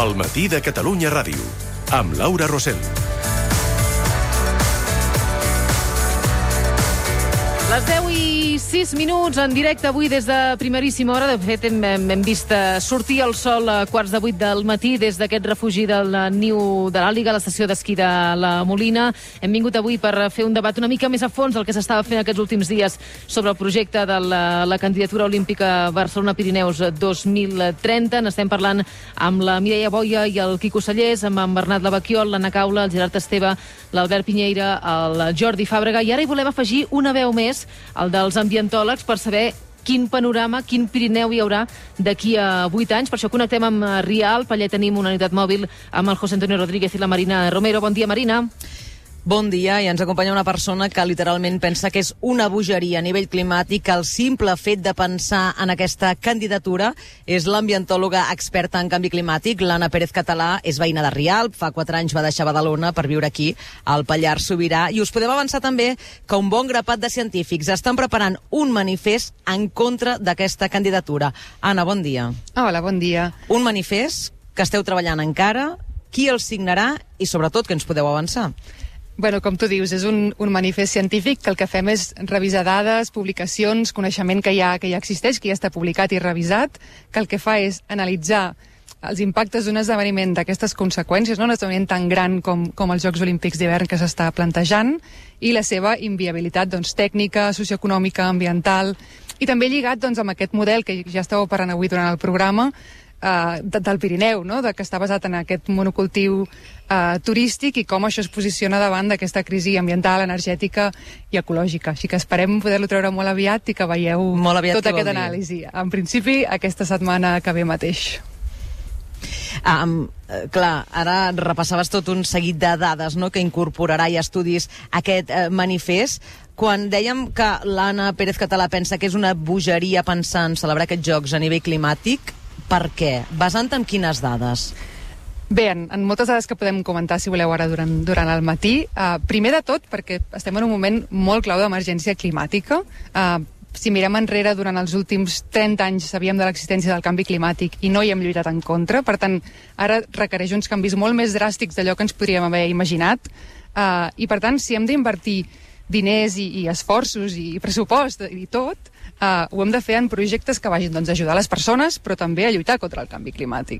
El matí de Catalunya Ràdio, amb Laura Rosell. Les 10:06 en directe avui des de primeríssima hora. De fet, hem vist sortir el sol a 7:45 del matí des d'aquest refugi del niu de l'Àliga, a l'estació d'esquí de la Molina. Hem vingut avui per fer un debat una mica més a fons del que s'estava fent aquests últims dies sobre el projecte de la candidatura olímpica Barcelona-Pirineus 2030. N'estem parlant amb la Mireia Boia i el Quico Sallés, amb en Bernat Lavaquiol, l'Anna Caula, el Gerard Esteve, l'Albert Pinyeira, el Jordi Fàbrega. I ara hi volem afegir una veu més, el dels ambientòlegs, per saber quin panorama, quin Pirineu hi haurà d'aquí a 8 anys. Per això connectem amb Rialp. Allà tenim una unitat mòbil amb el José Antonio Rodríguez i la Marina Romero. Bon dia, Marina. Bon dia, i ens acompanya una persona que literalment pensa que és una bogeria a nivell climàtic. El simple fet de pensar en aquesta candidatura és l'ambientòloga experta en canvi climàtic, l'Anna Pérez Català. És veïna de Rialp, fa 4 anys va deixar Badalona per viure aquí, al Pallars Sobirà. I us podem avançar també que un bon grapat de científics estan preparant un manifest en contra d'aquesta candidatura. Anna, bon dia. Hola, bon dia. Un manifest que esteu treballant encara, qui el signarà i sobretot que ens podeu avançar? Bueno, com tu dius, és un manifest científic que el que fem és revisar dades, publicacions, coneixement que ja existeix, que ja està publicat i revisat, que el que fa és analitzar els impactes d'un esdeveniment d'aquestes conseqüències, no? Un esdeveniment tan gran com els Jocs Olímpics d'hivern que s'està plantejant, i la seva inviabilitat tècnica, socioeconòmica, ambiental, i també lligat amb aquest model que ja esteu operant avui durant el programa, del Pirineu, no? Que està basat en aquest monocultiu turístic i com això es posiciona davant d'aquesta crisi ambiental, energètica i ecològica. Així que esperem poder-lo treure molt aviat i que veieu tota aquesta anàlisi. En principi, aquesta setmana que ve mateix. Clar, ara repassaves tot un seguit de dades, no?, que incorporarà i estudis aquest manifest. Quan dèiem que l'Anna Pérez Català pensa que és una bogeria pensar en celebrar aquests jocs a nivell climàtic, per què? Basant en quines dades? Bé, en moltes dades que podem comentar, si voleu, ara durant el matí. Primer de tot, perquè estem en un moment molt clau d'emergència climàtica. Si mirem enrere, durant els últims 30 anys sabíem de l'existència del canvi climàtic i no hi hem lluitat en contra. Per tant, ara requereix uns canvis molt més dràstics d'allò que ens podríem haver imaginat. I, per tant, si hem d'invertir diners i esforços i pressupost i tot, ho hem de fer en projectes que vagin a ajudar les persones, però també a lluitar contra el canvi climàtic.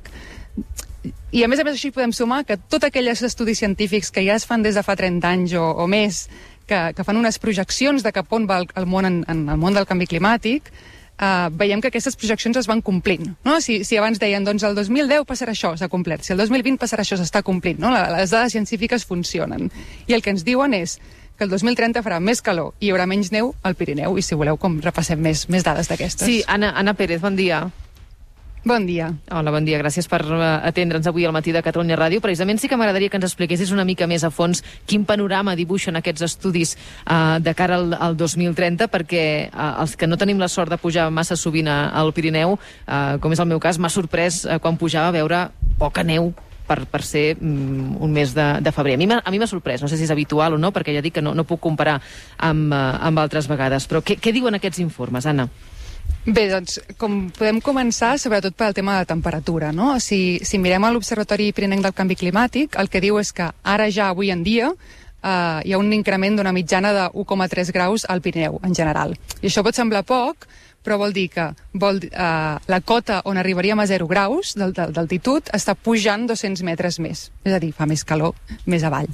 I a més així podem sumar que tots aquells estudis científics que ja es fan des de fa 30 anys o més, que fan unes projeccions de cap on va el món en el món del canvi climàtic, veiem que aquestes projeccions es van complint, no? Si abans deien, doncs el 2010 passarà això, s'ha complert, si el 2020 passarà això, s'està complint, no? Les dades científiques funcionen. I el que ens diuen és que el 2030 farà més calor i hi haurà menys neu al Pirineu, i si voleu repassem més dades d'aquestes. Sí, Anna Pérez, bon dia. Bon dia. Hola, bon dia. Gràcies per atendre'ns avui al matí de Catalunya Ràdio. Precisament sí que m'agradaria que ens expliquessis una mica més a fons quin panorama dibuixen aquests estudis de cara al 2030, perquè els que no tenim la sort de pujar massa sovint al Pirineu, com és el meu cas, m'ha sorprès quan pujava a veure poca neu per ser un mes de febrer. A mi m'ha sorprès, no sé si és habitual o no, perquè ja dic que no puc comparar amb altres vegades. Però què diuen aquests informes, Anna? Bé, doncs, com podem començar, sobretot pel tema de la temperatura, no? Si mirem a l'Observatori Pirinenc del Canvi Climàtic, el que diu és que ara ja, avui en dia, hi ha un increment d'una mitjana de 1,3 graus al Pirineu, en general. I això pot semblar poc, però vol dir que la cota on arribaríem a 0 graus d'altitud està pujant 200 metres més. És a dir, fa més calor més avall.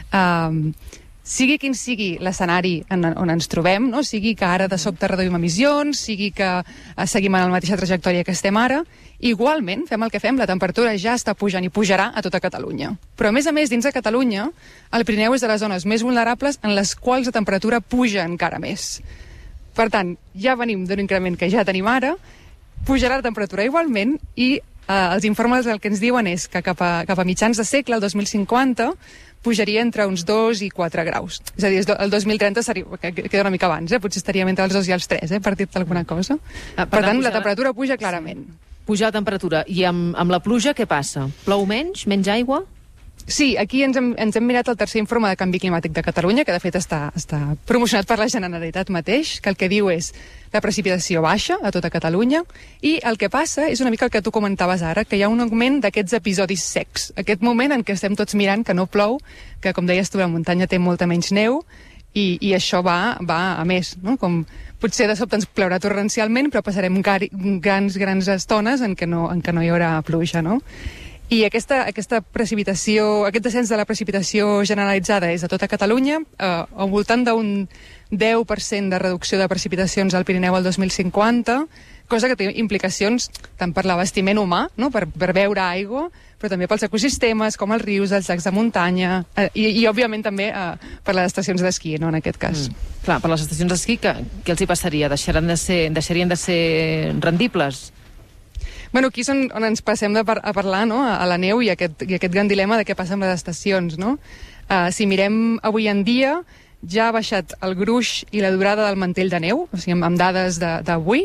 Sigui quin sigui l'escenari on ens trobem, no? Sigui que ara de sobte reduïm emissions, sigui que seguim en la mateixa trajectòria que estem ara, igualment fem el que fem, la temperatura ja està pujant i pujarà a tota Catalunya. Però a més, dins de Catalunya, el Pirineu és de les zones més vulnerables en les quals la temperatura puja encara més. Per tant, ja venim d'un increment que ja tenim ara, pujarà la temperatura igualment i els informes el que ens diuen és que cap a mitjans de segle, el 2050, pujaria entre uns 2 i 4 graus. És a dir, el 2030 queda una mica abans, potser estaríem entre els 2 i els 3, per dir-te alguna cosa. Per tant, la temperatura puja clarament. Puja la temperatura. I amb la pluja què passa? Plou menys? Menys aigua? Sí, aquí ens hem mirat el tercer informe de canvi climàtic de Catalunya, que de fet està promocionat per la Generalitat mateix, que el que diu és la precipitació baixa a tota Catalunya, i el que passa és una mica el que tu comentaves ara, que hi ha un augment d'aquests episodis secs. Aquest moment en què estem tots mirant que no plou, que, com deies tu, la muntanya té molta menys neu, i això va a més, no? Com potser de sobte ens plourà torrencialment, però passarem grans estones en què no hi haurà pluja, no? I aquesta precipitació, aquest descens de la precipitació generalitzada és a tota Catalunya, al voltant d'un 10% de reducció de precipitacions al Pirineu al 2050, cosa que té implicacions tant per l'abastiment humà, no? per beure aigua, però també pels ecosistemes, com els rius, els llacs de muntanya, i òbviament també per les estacions d'esquí, no? En aquest cas. Clar, per les estacions d'esquí, què els hi passaria? Deixarien de ser rendibles? Bueno, aquí és on ens passem a parlar, no? A la neu i aquest gran dilema de què passa amb les estacions, no? Si mirem avui en dia, ja ha baixat el gruix i la durada del mantell de neu, o sigui, amb dades d'avui,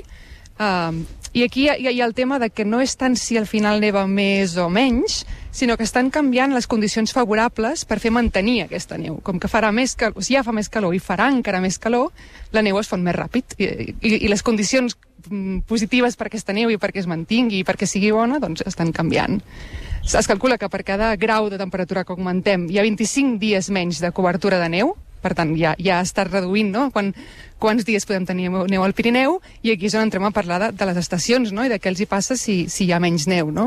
i aquí hi ha el tema de que no és tant si al final neva més o menys, sinó que estan canviant les condicions favorables per fer mantenir aquesta neu. Com que farà més calor, si ja fa més calor i farà encara més calor, la neu es fon més ràpid, i les condicions positives per aquesta neu i perquè es mantingui i perquè sigui bona, doncs estan canviant. Es calcula que per cada grau de temperatura que augmentem hi ha 25 dies menys de cobertura de neu, per tant ja està reduint, no? Quants dies podem tenir neu al Pirineu, i aquí és on entrem a parlar de les estacions, no? I de què els hi passa si hi ha menys neu, no?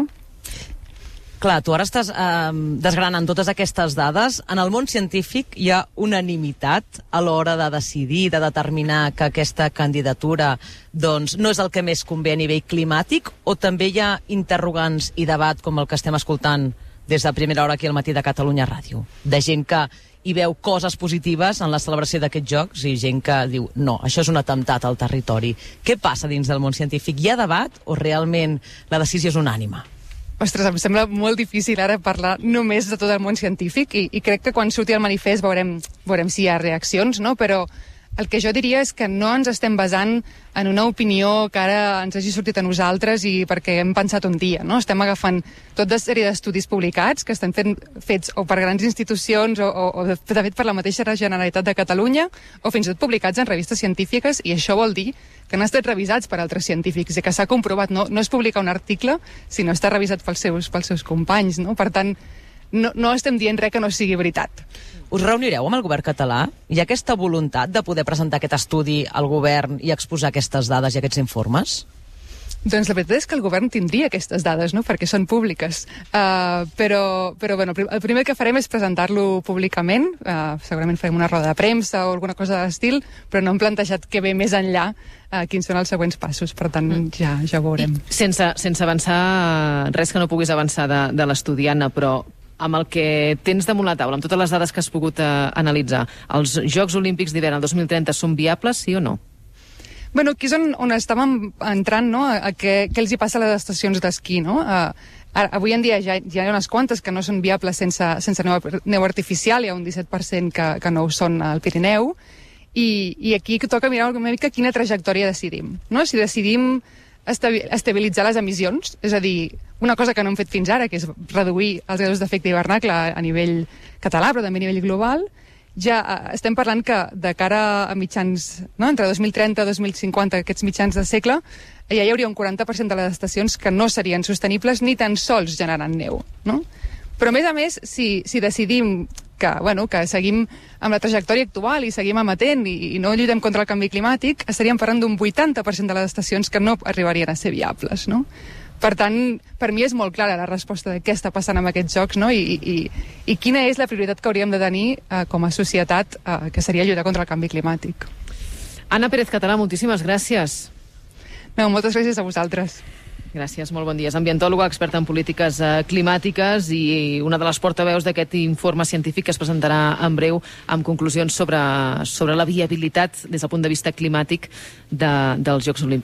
Clar, tu ara estàs desgranant totes aquestes dades. En el món científic hi ha unanimitat a l'hora de decidir, de determinar que aquesta candidatura doncs, no és el que més convé a nivell climàtic, o també hi ha interrogants i debat com el que estem escoltant des de primera hora aquí al Matí de Catalunya Ràdio, de gent que hi veu coses positives en la celebració d'aquests jocs i gent que diu, no, això és un atemptat al territori. Què passa dins del món científic? Hi ha debat o realment la decisió és unànime? Ostres, em sembla molt difícil ara parlar només de tot el món científic, i crec que quan surti el manifest veurem si hi ha reaccions, no? Però el que jo diria és que no ens estem basant en una opinió que ara ens hagi sortit a nosaltres i perquè hem pensat un dia, no? Estem agafant tota sèrie d'estudis publicats que estan fets o per grans institucions o de fet per la mateixa Generalitat de Catalunya, o fins i tot publicats en revistes científiques, i això vol dir que han estat revisats per altres científics i que s'ha comprovat, no es publica un article, sinó està revisat pels seus companys, no? Per tant, no estem dient res que no sigui veritat. Us reunireu amb el govern català? Hi ha aquesta voluntat de poder presentar aquest estudi al govern i exposar aquestes dades i aquests informes? Doncs la veritat és que el govern tindria aquestes dades, no? Perquè són públiques. Però bueno, el primer que farem és presentar-lo públicament. Segurament farem una roda de premsa o alguna cosa de l'estil, però no hem plantejat què ve més enllà, quins són els següents passos. Per tant, ja ho veurem. Sense avançar res que no puguis avançar de l'estudi, Anna, però amb el que tens damunt la taula, amb totes les dades que has pogut analitzar, els Jocs Olímpics d'hivern el 2030 són viables, sí o no? Bueno, aquí és on estàvem entrant, no? A què els hi passa a les estacions d'esquí, no? Avui en dia ja hi ha unes quantes que no són viables sense neu artificial, hi ha un 17% que no ho són al Pirineu, i aquí toca mirar una mica quina trajectòria decidim, no? Si decidim estabilitzar les emissions, és a dir, una cosa que no hem fet fins ara, que és reduir els gasos d'efecte hivernacle a nivell català, però també a nivell global, ja estem parlant que de cara a mitjans, no? Entre 2030 i 2050, aquests mitjans de segle, ja hi hauria un 40% de les estacions que no serien sostenibles ni tan sols generant neu, no? Però a més, si decidim que seguim amb la trajectòria actual i seguim emetent i no lluitem contra el canvi climàtic, estaríem parlant d'un 80% de les estacions que no arribarien a ser viables, no? Per tant, per mi és molt clara la resposta de què està passant amb aquests jocs, no? I quina és la prioritat que hauríem de tenir com a societat, que seria lluitar contra el canvi climàtic. Anna Pérez Català, moltíssimes gràcies. No, moltes gràcies a vosaltres. Gràcies, molt bon dia. És ambientòloga, experta en polítiques climàtiques i una de les portaveus d'aquest informe científic que es presentarà en breu amb conclusions sobre la viabilitat des del punt de vista climàtic dels Jocs Olímpics.